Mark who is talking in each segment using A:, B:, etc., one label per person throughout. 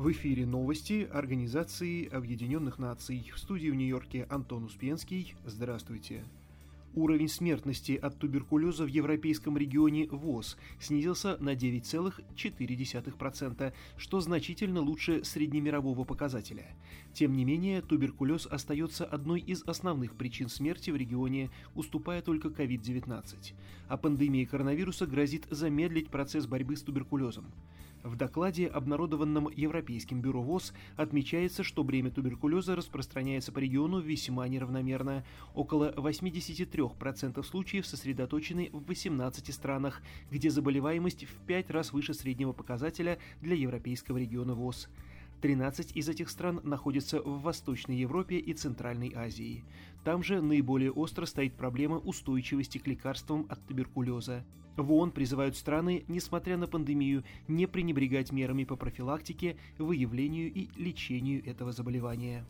A: В эфире новости Организации Объединенных Наций. В студии в Нью-Йорке Антон Успенский. Здравствуйте. Уровень смертности от туберкулеза в европейском регионе ВОЗ снизился на 9,4%, что значительно лучше среднемирового показателя. Тем не менее, туберкулез остается одной из основных причин смерти в регионе, уступая только COVID-19. А пандемия коронавируса грозит замедлить процесс борьбы с туберкулезом. В докладе, обнародованном Европейским бюро ВОЗ, отмечается, что бремя туберкулеза распространяется по региону весьма неравномерно. Около 83% случаев сосредоточены в 18 странах, где заболеваемость в 5 раз выше среднего показателя для европейского региона ВОЗ. 13 из этих стран находятся в Восточной Европе и Центральной Азии. Там же наиболее остро стоит проблема устойчивости к лекарствам от туберкулеза. В ООН призывают страны, несмотря на пандемию, не пренебрегать мерами по профилактике, выявлению и лечению этого заболевания.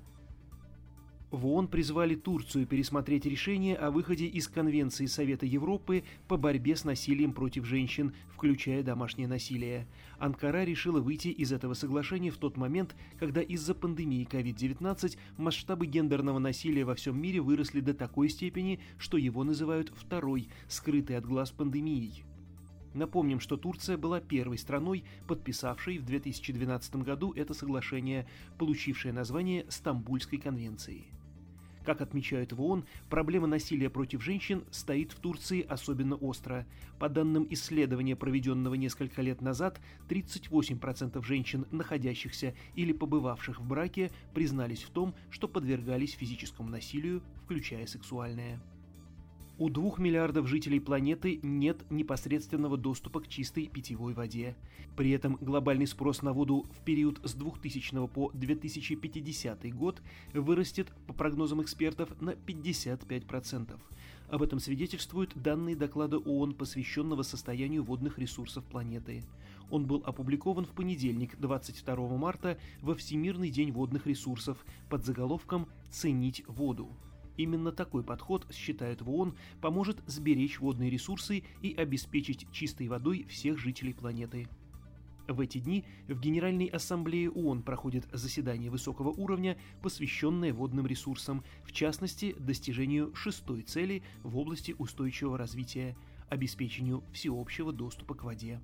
A: В ООН призвали Турцию пересмотреть решение о выходе из Конвенции Совета Европы по борьбе с насилием против женщин, включая домашнее насилие. Анкара решила выйти из этого соглашения в тот момент, когда из-за пандемии COVID-19 масштабы гендерного насилия во всем мире выросли до такой степени, что его называют второй, скрытой от глаз пандемией. Напомним, что Турция была первой страной, подписавшей в 2012 году это соглашение, получившее название Стамбульской конвенции. Как отмечают в ООН, проблема насилия против женщин стоит в Турции особенно остро. По данным исследования, проведенного несколько лет назад, 38% женщин, находящихся или побывавших в браке, признались в том, что подвергались физическому насилию, включая сексуальное. У 2 миллиардов жителей планеты нет непосредственного доступа к чистой питьевой воде. При этом глобальный спрос на воду в период с 2000 по 2050 год вырастет, по прогнозам экспертов, на 55%. Об этом свидетельствуют данные доклада ООН, посвященного состоянию водных ресурсов планеты. Он был опубликован в понедельник, 22 марта, во Всемирный день водных ресурсов под заголовком «Ценить воду». Именно такой подход, считают в ООН, поможет сберечь водные ресурсы и обеспечить чистой водой всех жителей планеты. В эти дни в Генеральной Ассамблее ООН проходит заседание высокого уровня, посвященное водным ресурсам, в частности, достижению 6-й цели в области устойчивого развития – обеспечению всеобщего доступа к воде.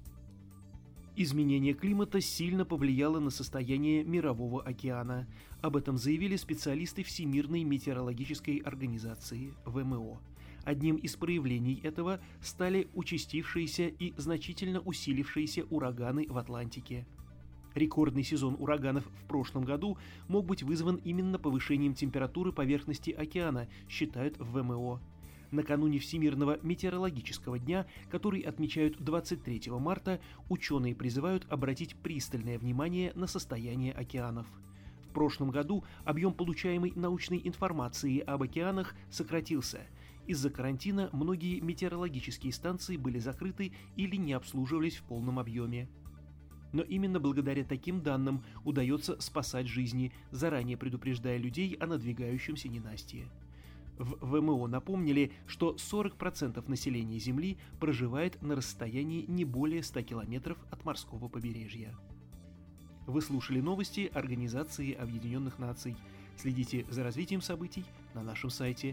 A: Изменение климата сильно повлияло на состояние Мирового океана. Об этом заявили специалисты Всемирной метеорологической организации ВМО. Одним из проявлений этого стали участившиеся и значительно усилившиеся ураганы в Атлантике. Рекордный сезон ураганов в прошлом году мог быть вызван именно повышением температуры поверхности океана, считают в ВМО. Накануне Всемирного метеорологического дня, который отмечают 23 марта, ученые призывают обратить пристальное внимание на состояние океанов. В прошлом году объем получаемой научной информации об океанах сократился. Из-за карантина многие метеорологические станции были закрыты или не обслуживались в полном объеме. Но именно благодаря таким данным удается спасать жизни, заранее предупреждая людей о надвигающемся ненастье. В ВМО напомнили, что 40% населения Земли проживает на расстоянии не более 100 километров от морского побережья. Вы слушали новости Организации Объединенных Наций. Следите за развитием событий на нашем сайте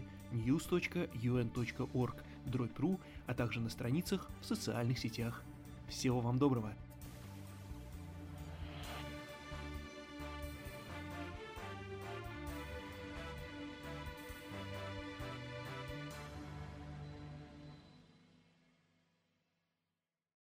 A: news.un.org/ru, а также на страницах в социальных сетях. Всего вам доброго!